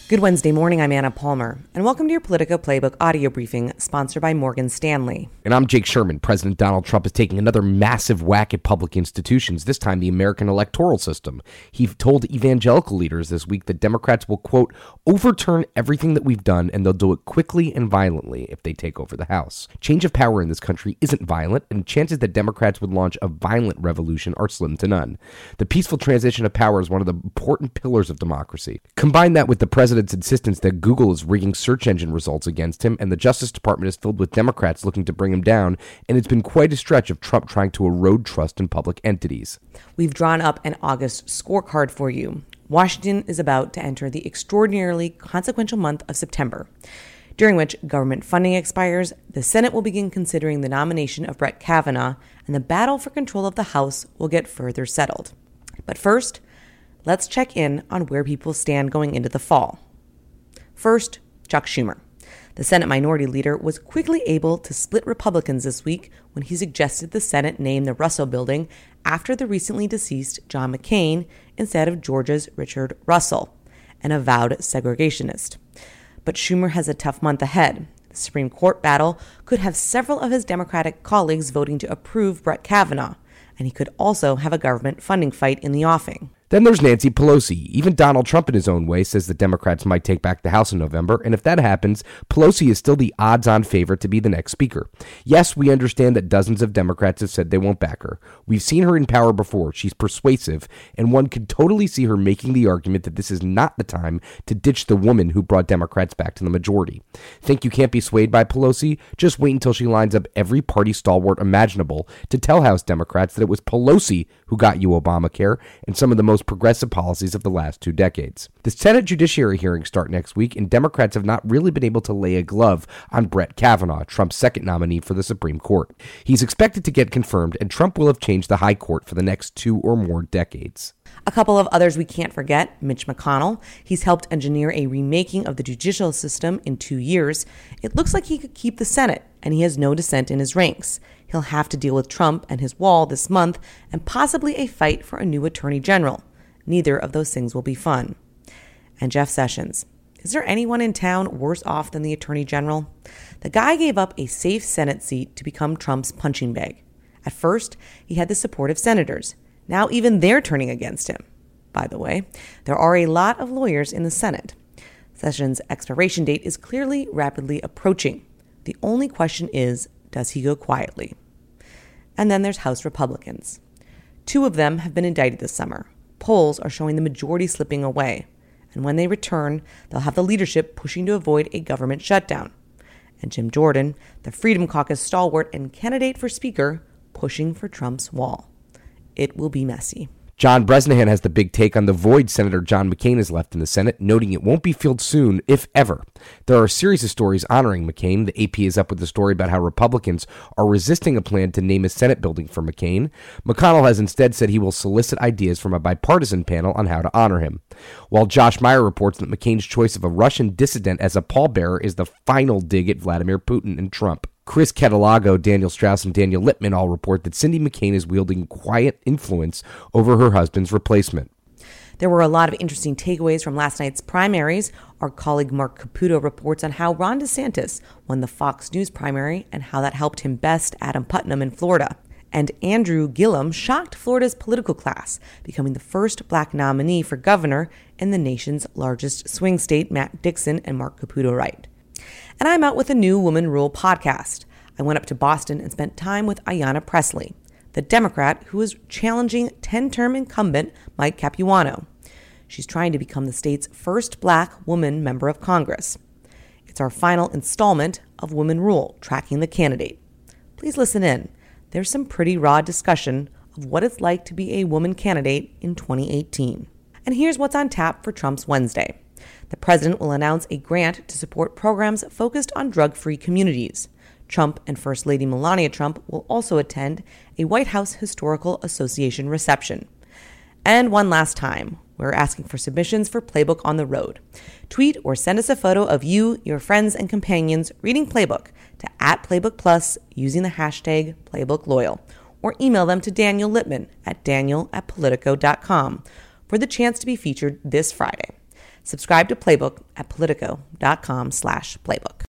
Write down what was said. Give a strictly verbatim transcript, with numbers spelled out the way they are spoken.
Good Wednesday morning, I'm Anna Palmer, and welcome to your Politico Playbook audio briefing, sponsored by Morgan Stanley. And I'm Jake Sherman. President Donald Trump is taking another massive whack at public institutions, this time the American electoral system. He told evangelical leaders this week that Democrats will, quote, overturn everything that we've done, and they'll do it quickly and violently if they take over the House. Change of power in this country isn't violent, and chances that Democrats would launch a violent revolution are slim to none. The peaceful transition of power is one of the important pillars of democracy. Combine that with the president's insistence that Google is rigging search engine results against him, and the Justice Department is filled with Democrats looking to bring him down, and it's been quite a stretch of Trump trying to erode trust in public entities. We've drawn up an August scorecard for you. Washington is about to enter the extraordinarily consequential month of September, during which government funding expires, the Senate will begin considering the nomination of Brett Kavanaugh, and the battle for control of the House will get further settled. But first, let's check in on where people stand going into the fall. First, Chuck Schumer. The Senate Minority Leader was quickly able to split Republicans this week when he suggested the Senate name the Russell Building after the recently deceased John McCain instead of Georgia's Richard Russell, an avowed segregationist. But Schumer has a tough month ahead. The Supreme Court battle could have several of his Democratic colleagues voting to approve Brett Kavanaugh, and he could also have a government funding fight in the offing. Then there's Nancy Pelosi. Even Donald Trump in his own way says the Democrats might take back the House in November, and if that happens, Pelosi is still the odds-on favorite to be the next speaker. Yes, we understand that dozens of Democrats have said they won't back her. We've seen her in power before. She's persuasive, and one could totally see her making the argument that this is not the time to ditch the woman who brought Democrats back to the majority. Think you can't be swayed by Pelosi? Just wait until she lines up every party stalwart imaginable to tell House Democrats that it was Pelosi who got you Obamacare and some of the most progressive policies of the last two decades. The Senate Judiciary hearings start next week, and Democrats have not really been able to lay a glove on Brett Kavanaugh, Trump's second nominee for the Supreme Court. He's expected to get confirmed, and Trump will have changed the high court for the next two or more decades. A couple of others we can't forget, Mitch McConnell. He's helped engineer a remaking of the judicial system in two years. It looks like he could keep the Senate, and he has no dissent in his ranks. He'll have to deal with Trump and his wall this month, and possibly a fight for a new attorney general. Neither of those things will be fun. And Jeff Sessions. Is there anyone in town worse off than the attorney general? The guy gave up a safe Senate seat to become Trump's punching bag. At first, he had the support of senators. Now even they're turning against him. By the way, there are a lot of lawyers in the Senate. Sessions' expiration date is clearly rapidly approaching. The only question is, does he go quietly? And then there's House Republicans. Two of them have been indicted this summer. Polls are showing the majority slipping away, and when they return, they'll have the leadership pushing to avoid a government shutdown. And Jim Jordan, the Freedom Caucus stalwart and candidate for Speaker, pushing for Trump's wall. It will be messy. John Bresnahan has the big take on the void Senator John McCain has left in the Senate, noting it won't be filled soon, if ever. There are a series of stories honoring McCain. The A P is up with a story about how Republicans are resisting a plan to name a Senate building for McCain. McConnell has instead said he will solicit ideas from a bipartisan panel on how to honor him. While Josh Meyer reports that McCain's choice of a Russian dissident as a pallbearer is the final dig at Vladimir Putin and Trump. Chris Catalogo, Daniel Strauss, and Daniel Lippman all report that Cindy McCain is wielding quiet influence over her husband's replacement. There were a lot of interesting takeaways from last night's primaries. Our colleague Mark Caputo reports on how Ron DeSantis won the Fox News primary and how that helped him best Adam Putnam in Florida. And Andrew Gillum shocked Florida's political class, becoming the first black nominee for governor in the nation's largest swing state. Matt Dixon and Mark Caputo write. And I'm out with a new Woman Rule podcast. I went up to Boston and spent time with Ayanna Pressley, the Democrat who is challenging ten-term incumbent Mike Capuano. She's trying to become the state's first black woman member of Congress. It's our final installment of Woman Rule, tracking the candidate. Please listen in. There's some pretty raw discussion of what it's like to be a woman candidate in twenty eighteen. And here's what's on tap for Trump's Wednesday. The president will announce a grant to support programs focused on drug-free communities. Trump and First Lady Melania Trump will also attend a White House Historical Association reception. And one last time, we're asking for submissions for Playbook on the Road. Tweet or send us a photo of you, your friends, and companions reading Playbook to at Playbook Plus using the hashtag PlaybookLoyal, or email them to Daniel Lippman at daniel at politico dot com for the chance to be featured this Friday. Subscribe to Playbook at politico.com slash playbook.